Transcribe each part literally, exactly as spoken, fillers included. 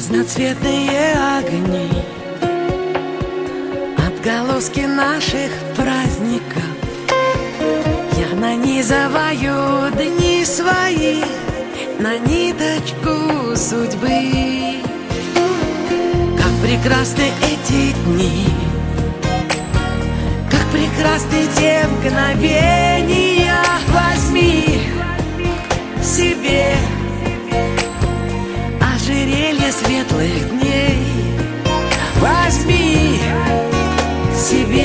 Разноцветные огни, отголоски наших праздников. Я нанизываю дни свои на ниточку судьбы. Как прекрасны эти дни, как прекрасны те мгновения. Возьми себе ожерелье светлых дней. Возьми себе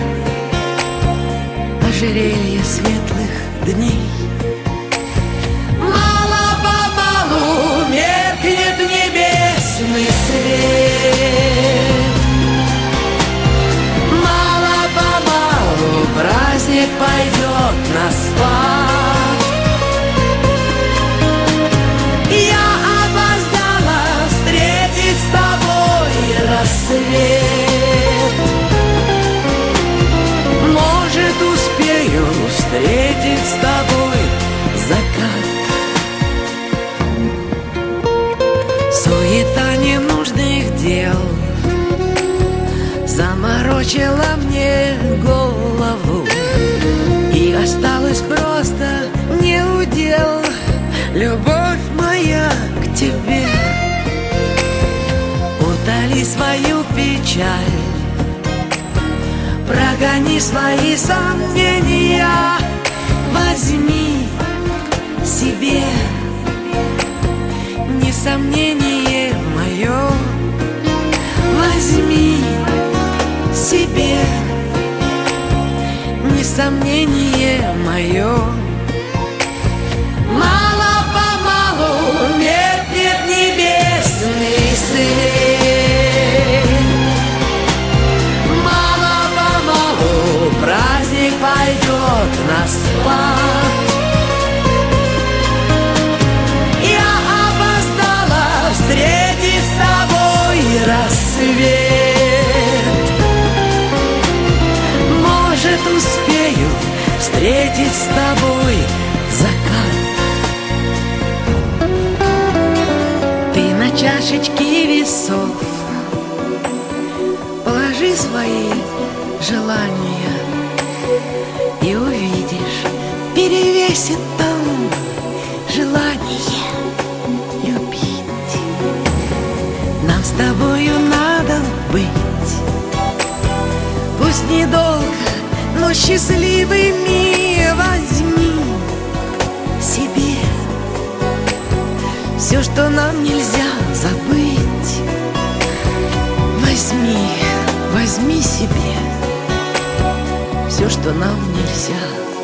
ожерелье светлых дней. Мало-помалу меркнет небесный свет. Мало-помалу праздник пойдет на спад. Я опоздала встретить с тобой рассвет. Может, успею встретить с тобой закат. Суета ненужных дел заморочила мне голову, и осталось просто неудел. Любовь моя к тебе, утоли свою печаль, прогони свои сомнения. Возьми себе несомнение мое. Возьми себе несомнение мое. Мало-помалу меркнет небесный свет. Мало-помалу праздник пойдет на спад. Я опоздала встретить с тобой рассвет. Может, успею встретить с тобой закат. Ты на чашечке весов положи свои желания, и увидишь, перевесит там желание любить. Нам с тобою надо быть, пусть недолго, но счастливыми. Возьми себе все, что нам нельзя забыть. Возьми, возьми себе все, что нам нельзя